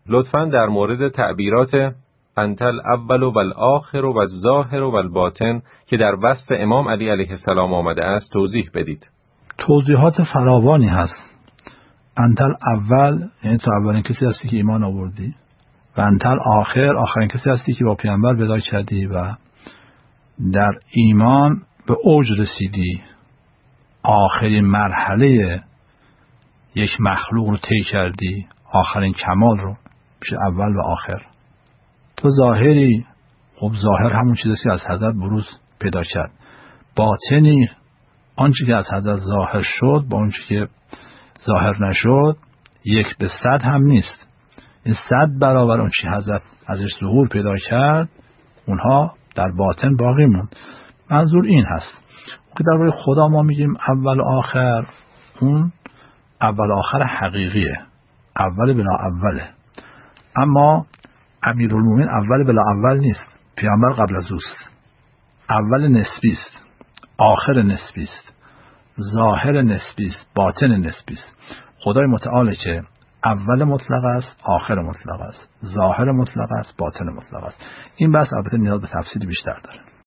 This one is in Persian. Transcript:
لطفاً در مورد تعبیرات انت الاول و الآخر و الظاهر و الباطن که در وصف امام علی علیه السلام آمده است توضیح بدید. توضیحات فراوانی هست. انت الاول یعنی تو اولین کسی هستی که ایمان آوردی، و انت الاخر آخرین کسی هستی که با پیامبر وداع کردی و در ایمان به اوج رسیدی، آخرین مرحله یک مخلوق رو طی کردی، آخرین کمال رو، میشه اول و آخر. تو ظاهری، خب ظاهر همون چیزی که از حضرت بروز پیدا کرد. باطنی، آنچه که از حضرت ظاهر شد با آنچه که ظاهر نشد 1:100 هم نیست. این 100 برابر اون چی حضرت ازش ظهور پیدا کرد اونها در باطن باقی موند. منظور این هست که درباره خدا ما میگیم اول و آخر، اون اول و آخر حقیقیه، اول بلا اوله. اما امیرالمومنین اول بلا اول نیست، پیامبر قبل از اوست. اول نسبی است، آخر نسبی است، ظاهر نسبی است، باطن نسبی است. خدای متعال که اول مطلق است، آخر مطلق است، ظاهر مطلق است، باطن مطلق است. این بحث البته نیاز به تفصیل بیشتر داره.